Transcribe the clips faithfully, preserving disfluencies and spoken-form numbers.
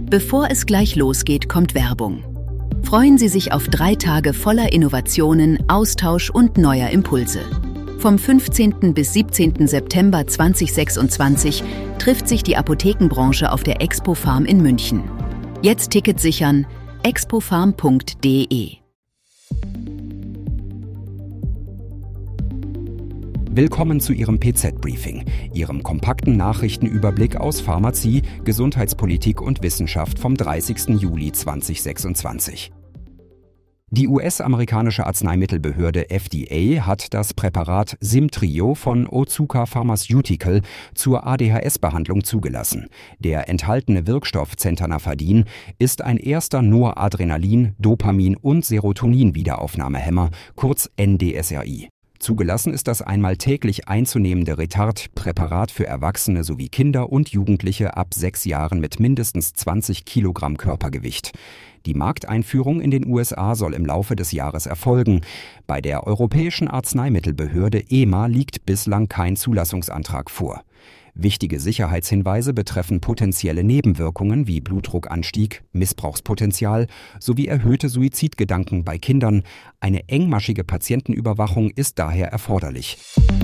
Bevor es gleich losgeht, kommt Werbung. Freuen Sie sich auf drei Tage voller Innovationen, Austausch und neuer Impulse. Vom fünfzehnten bis siebzehnten September zweitausendsechsundzwanzig trifft sich die Apothekenbranche auf der Expo-Farm in München. Jetzt Ticket sichern: expofarm punkt de. Willkommen zu Ihrem P Z-Briefing, Ihrem kompakten Nachrichtenüberblick aus Pharmazie, Gesundheitspolitik und Wissenschaft vom dreißigsten Juli zweitausendsechsundzwanzig. Die U S-amerikanische Arzneimittelbehörde F D A hat das Präparat Simtrio von Otsuka Pharmaceutical zur A D H S-Behandlung zugelassen. Der enthaltene Wirkstoff Centanafadin ist ein erster Noradrenalin-, Dopamin- und Serotonin-Wiederaufnahmehemmer, kurz N D S R I. Zugelassen ist das einmal täglich einzunehmende Retard-Präparat für Erwachsene sowie Kinder und Jugendliche ab sechs Jahren mit mindestens zwanzig Kilogramm Körpergewicht. Die Markteinführung in den U S A soll im Laufe des Jahres erfolgen. Bei der Europäischen Arzneimittelbehörde E M A liegt bislang kein Zulassungsantrag vor. Wichtige Sicherheitshinweise betreffen potenzielle Nebenwirkungen wie Blutdruckanstieg, Missbrauchspotenzial sowie erhöhte Suizidgedanken bei Kindern. Eine engmaschige Patientenüberwachung ist daher erforderlich.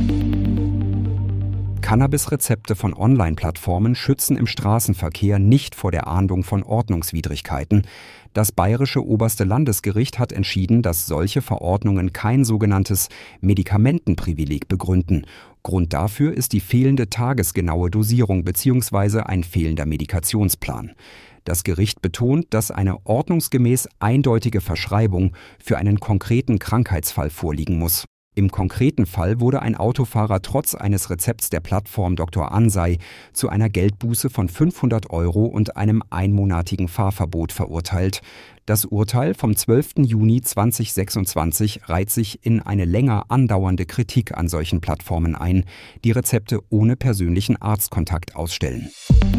Cannabis-Rezepte von Online-Plattformen schützen im Straßenverkehr nicht vor der Ahndung von Ordnungswidrigkeiten. Das Bayerische Oberste Landesgericht hat entschieden, dass solche Verordnungen kein sogenanntes Medikamentenprivileg begründen. Grund dafür ist die fehlende tagesgenaue Dosierung bzw. ein fehlender Medikationsplan. Das Gericht betont, dass eine ordnungsgemäß eindeutige Verschreibung für einen konkreten Krankheitsfall vorliegen muss. Im konkreten Fall wurde ein Autofahrer trotz eines Rezepts der Plattform Doktor Ansei zu einer Geldbuße von fünfhundert Euro und einem einmonatigen Fahrverbot verurteilt. Das Urteil vom zwölften Juni zweitausendsechsundzwanzig reiht sich in eine länger andauernde Kritik an solchen Plattformen ein, die Rezepte ohne persönlichen Arztkontakt ausstellen.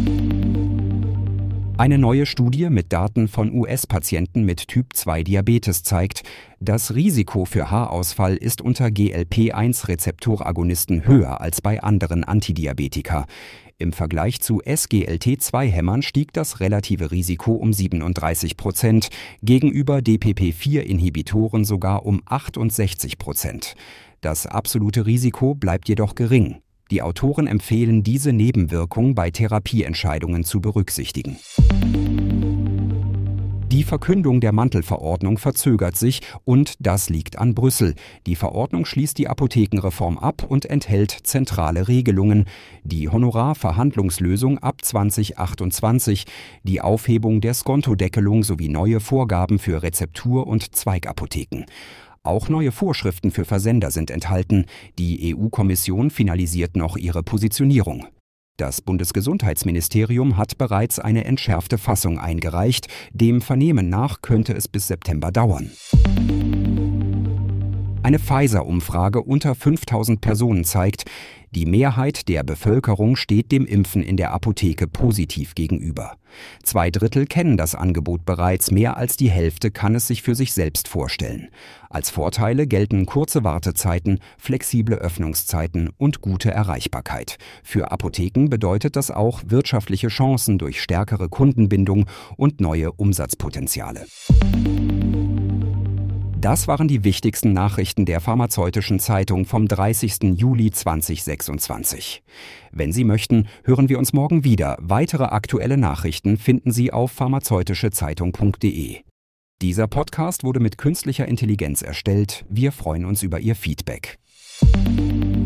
Eine neue Studie mit Daten von U S-Patienten mit Typ zwei Diabetes zeigt, das Risiko für Haarausfall ist unter G L P eins Rezeptoragonisten höher als bei anderen Antidiabetika. Im Vergleich zu S G L T zwei Hämmern stieg das relative Risiko um siebenunddreißig Prozent, gegenüber D P P vier Inhibitoren sogar um achtundsechzig Prozent. Das absolute Risiko bleibt jedoch gering. Die Autoren empfehlen, diese Nebenwirkung bei Therapieentscheidungen zu berücksichtigen. Die Verkündung der Mantelverordnung verzögert sich und das liegt an Brüssel. Die Verordnung schließt die Apothekenreform ab und enthält zentrale Regelungen. Die Honorarverhandlungslösung ab zweitausendachtundzwanzig, die Aufhebung der Skontodeckelung sowie neue Vorgaben für Rezeptur- und Zweigapotheken. Auch neue Vorschriften für Versender sind enthalten. Die E U-Kommission finalisiert noch ihre Positionierung. Das Bundesgesundheitsministerium hat bereits eine entschärfte Fassung eingereicht. Dem Vernehmen nach könnte es bis September dauern. Eine Pfizer-Umfrage unter fünftausend Personen zeigt, die Mehrheit der Bevölkerung steht dem Impfen in der Apotheke positiv gegenüber. Zwei Drittel kennen das Angebot bereits, mehr als die Hälfte kann es sich für sich selbst vorstellen. Als Vorteile gelten kurze Wartezeiten, flexible Öffnungszeiten und gute Erreichbarkeit. Für Apotheken bedeutet das auch wirtschaftliche Chancen durch stärkere Kundenbindung und neue Umsatzpotenziale. Das waren die wichtigsten Nachrichten der Pharmazeutischen Zeitung vom dreißigsten Juli zweitausendsechsundzwanzig. Wenn Sie möchten, hören wir uns morgen wieder. Weitere aktuelle Nachrichten finden Sie auf pharmazeutische zeitung punkt de. Dieser Podcast wurde mit künstlicher Intelligenz erstellt. Wir freuen uns über Ihr Feedback.